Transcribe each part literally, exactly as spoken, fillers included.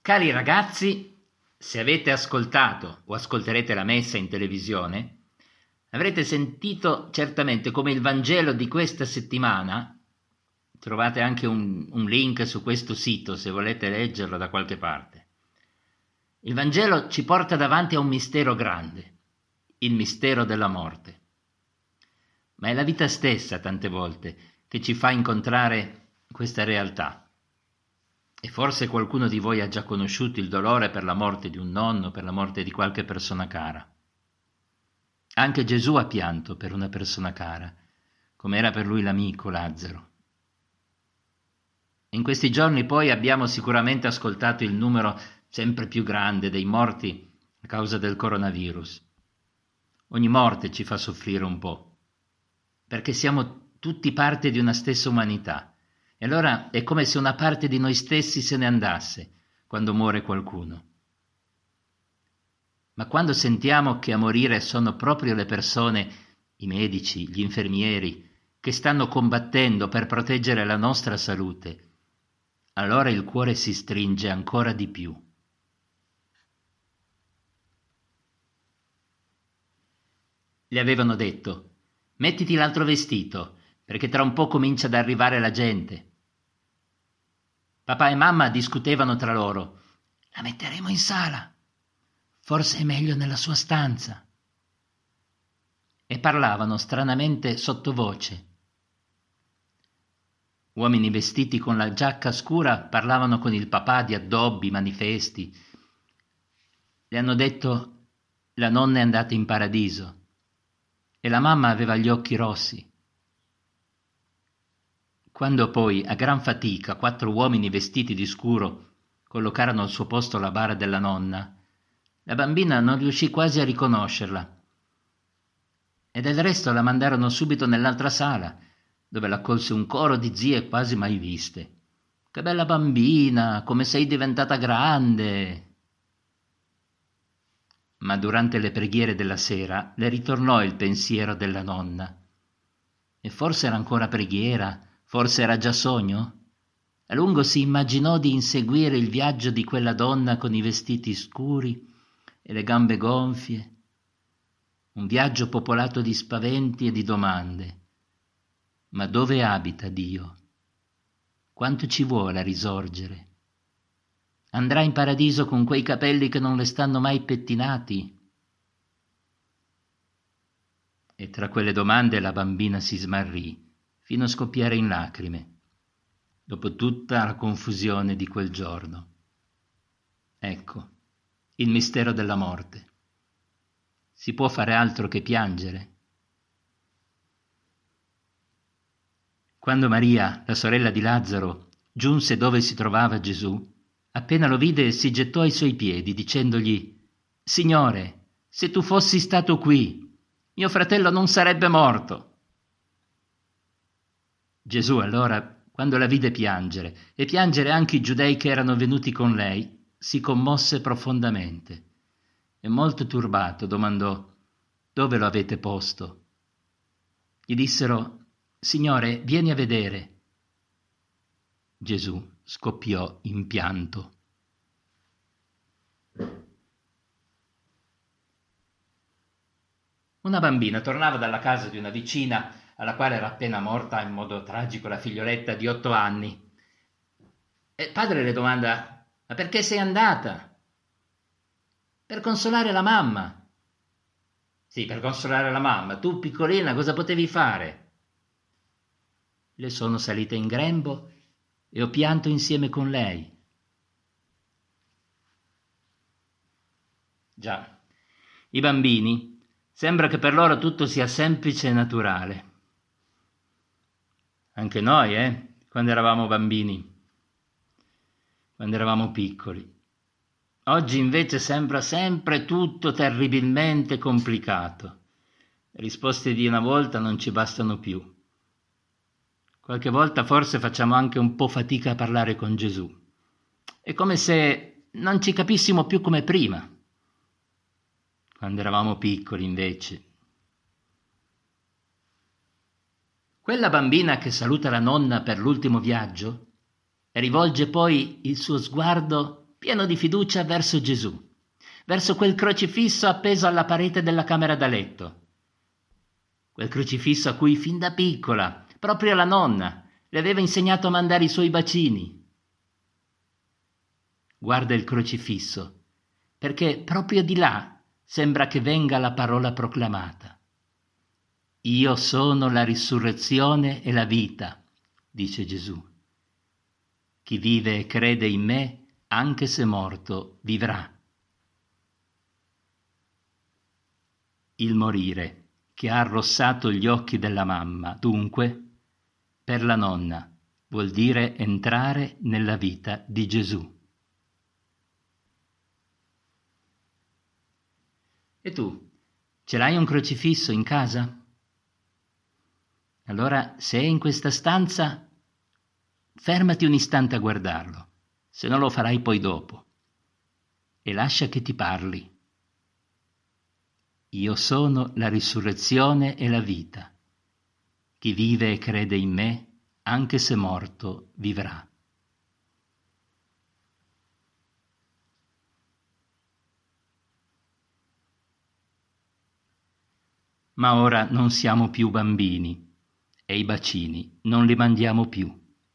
Cari ragazzi, se avete ascoltato o ascolterete la messa in televisione, avrete sentito certamente come il Vangelo di questa settimana, trovate anche un, un link su questo sito se volete leggerlo da qualche parte, il Vangelo ci porta davanti a un mistero grande, il mistero della morte. Ma è la vita stessa tante volte che ci fa incontrare questa realtà. E forse qualcuno di voi ha già conosciuto il dolore per la morte di un nonno, per la morte di qualche persona cara. Anche Gesù ha pianto per una persona cara, come era per lui l'amico Lazzaro. In questi giorni poi abbiamo sicuramente ascoltato il numero sempre più grande dei morti a causa del coronavirus. Ogni morte ci fa soffrire un po', perché siamo tutti parte di una stessa umanità. E allora è come se una parte di noi stessi se ne andasse quando muore qualcuno. Ma quando sentiamo che a morire sono proprio le persone, i medici, gli infermieri, che stanno combattendo per proteggere la nostra salute, allora il cuore si stringe ancora di più. Le avevano detto: mettiti l'altro vestito, perché tra un po' comincia ad arrivare la gente. Papà e mamma discutevano tra loro. La metteremo in sala. Forse è meglio nella sua stanza. E parlavano stranamente sottovoce. Uomini vestiti con la giacca scura parlavano con il papà di addobbi, manifesti. Le hanno detto: la nonna è andata in paradiso. E la mamma aveva gli occhi rossi. Quando poi, a gran fatica, quattro uomini vestiti di scuro collocarono al suo posto la bara della nonna, la bambina non riuscì quasi a riconoscerla. E del resto la mandarono subito nell'altra sala, dove l'accolse un coro di zie quasi mai viste. «Che bella bambina, come sei diventata grande!» Ma durante le preghiere della sera le ritornò il pensiero della nonna. E forse era ancora preghiera, forse era già sogno? A lungo si immaginò di inseguire il viaggio di quella donna con i vestiti scuri e le gambe gonfie. Un viaggio popolato di spaventi e di domande. Ma dove abita Dio? Quanto ci vuole a risorgere? Andrà in paradiso con quei capelli che non le stanno mai pettinati? E tra quelle domande la bambina si smarrì, fino a scoppiare in lacrime, dopo tutta la confusione di quel giorno. Ecco, il mistero della morte. Si può fare altro che piangere? Quando Maria, la sorella di Lazzaro, giunse dove si trovava Gesù, appena lo vide si gettò ai suoi piedi, dicendogli: «Signore, se tu fossi stato qui, mio fratello non sarebbe morto». Gesù allora, quando la vide piangere, e piangere anche i giudei che erano venuti con lei, si commosse profondamente e molto turbato domandò: «Dove lo avete posto?» Gli dissero: «Signore, vieni a vedere». Gesù scoppiò in pianto. Una bambina tornava dalla casa di una vicina alla quale era appena morta in modo tragico la figlioletta di otto anni. E il padre le domanda: «Ma perché sei andata?» «Per consolare la mamma». «Sì, per consolare la mamma. Tu, piccolina, cosa potevi fare?» «Le sono salita in grembo e ho pianto insieme con lei». Già, i bambini, sembra che per loro tutto sia semplice e naturale. Anche noi, eh, quando eravamo bambini, quando eravamo piccoli. Oggi invece sembra sempre tutto terribilmente complicato. Le risposte di una volta non ci bastano più. Qualche volta forse facciamo anche un po' fatica a parlare con Gesù. È come se non ci capissimo più come prima, quando eravamo piccoli invece. Quella bambina che saluta la nonna per l'ultimo viaggio e rivolge poi il suo sguardo pieno di fiducia verso Gesù, verso quel crocifisso appeso alla parete della camera da letto. Quel crocifisso a cui fin da piccola, proprio la nonna, le aveva insegnato a mandare i suoi bacini. Guarda il crocifisso, perché proprio di là sembra che venga la parola proclamata. Io sono la risurrezione e la vita, dice Gesù. Chi vive e crede in me, anche se morto, vivrà. Il morire, che ha arrossato gli occhi della mamma, dunque, per la nonna, vuol dire entrare nella vita di Gesù. E tu, ce l'hai un crocifisso in casa? Allora, se è in questa stanza, fermati un istante a guardarlo, se no lo farai poi dopo, e lascia che ti parli. Io sono la risurrezione e la vita. Chi vive e crede in me, anche se morto, vivrà. Ma ora non siamo più bambini e i bacini non li mandiamo più.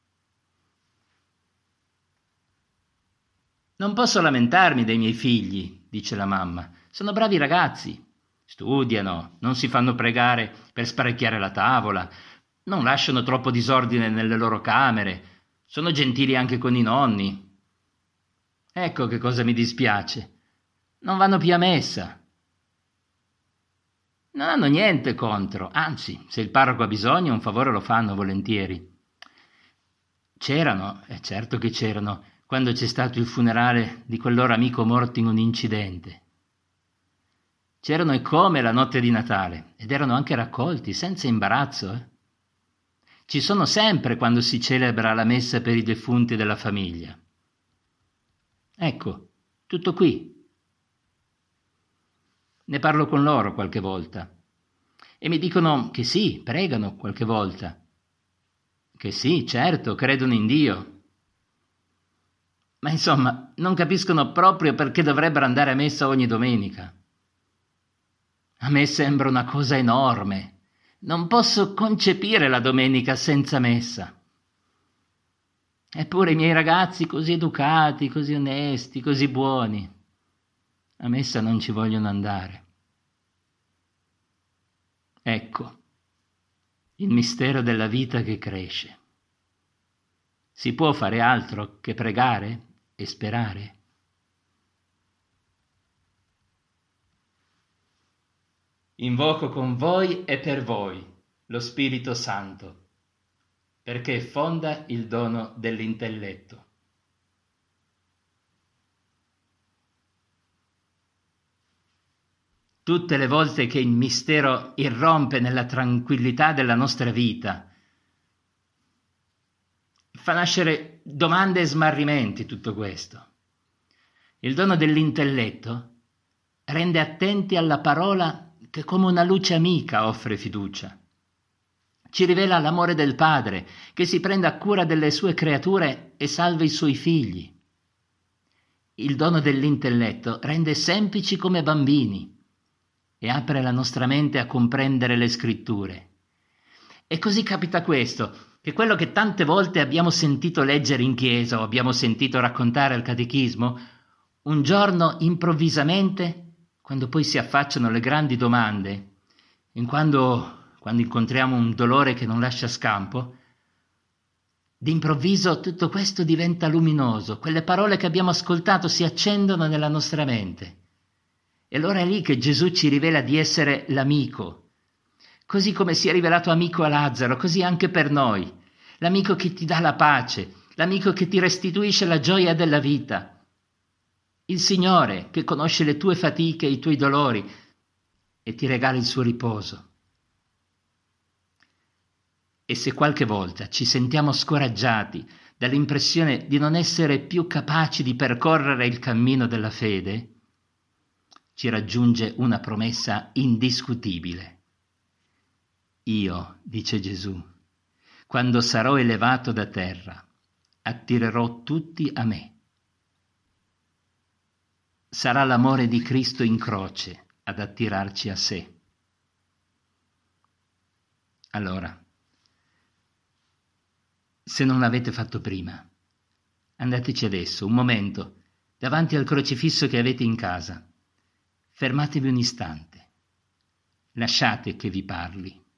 Non posso lamentarmi dei miei figli, dice la mamma. Sono bravi ragazzi. Studiano, non si fanno pregare per sparecchiare la tavola, non lasciano troppo disordine nelle loro camere, sono gentili anche con i nonni. Ecco che cosa mi dispiace. Non vanno più a messa. Non hanno niente contro, anzi, se il parroco ha bisogno un favore lo fanno volentieri. C'erano, è certo che c'erano, quando c'è stato il funerale di quel loro amico morto in un incidente. C'erano e come la notte di Natale, ed erano anche raccolti, senza imbarazzo. Eh? Ci sono sempre quando si celebra la messa per i defunti della famiglia. Ecco, tutto qui. Ne parlo con loro qualche volta e mi dicono che sì, pregano qualche volta, che sì, certo, credono in Dio. Ma insomma, non capiscono proprio perché dovrebbero andare a messa ogni domenica. A me sembra una cosa enorme. Non posso concepire la domenica senza messa. Eppure i miei ragazzi così educati, così onesti, così buoni, a messa non ci vogliono andare. Ecco, il mistero della vita che cresce. Si può fare altro che pregare e sperare? Invoco con voi e per voi lo Spirito Santo, perché fonda il dono dell'intelletto. Tutte le volte che il mistero irrompe nella tranquillità della nostra vita, fa nascere domande e smarrimenti tutto questo. Il dono dell'intelletto rende attenti alla parola che come una luce amica offre fiducia. Ci rivela l'amore del Padre che si prende a cura delle sue creature e salva i suoi figli. Il dono dell'intelletto rende semplici come bambini e apre la nostra mente a comprendere le scritture. E così capita questo, che quello che tante volte abbiamo sentito leggere in chiesa o abbiamo sentito raccontare al catechismo, un giorno improvvisamente, quando poi si affacciano le grandi domande, in quando, quando incontriamo un dolore che non lascia scampo, d'improvviso tutto questo diventa luminoso, quelle parole che abbiamo ascoltato si accendono nella nostra mente. E allora è lì che Gesù ci rivela di essere l'amico. Così come si è rivelato amico a Lazzaro, così anche per noi. L'amico che ti dà la pace, l'amico che ti restituisce la gioia della vita. Il Signore che conosce le tue fatiche e i tuoi dolori e ti regala il suo riposo. E se qualche volta ci sentiamo scoraggiati dall'impressione di non essere più capaci di percorrere il cammino della fede, ci raggiunge una promessa indiscutibile. Io, dice Gesù, quando sarò elevato da terra, attirerò tutti a me. sarà l'amore di Cristo in croce ad attirarci a sé. Allora, se non l'avete fatto prima, andateci adesso, un momento, davanti al crocifisso che avete in casa. Fermatevi un istante. Lasciate che vi parli.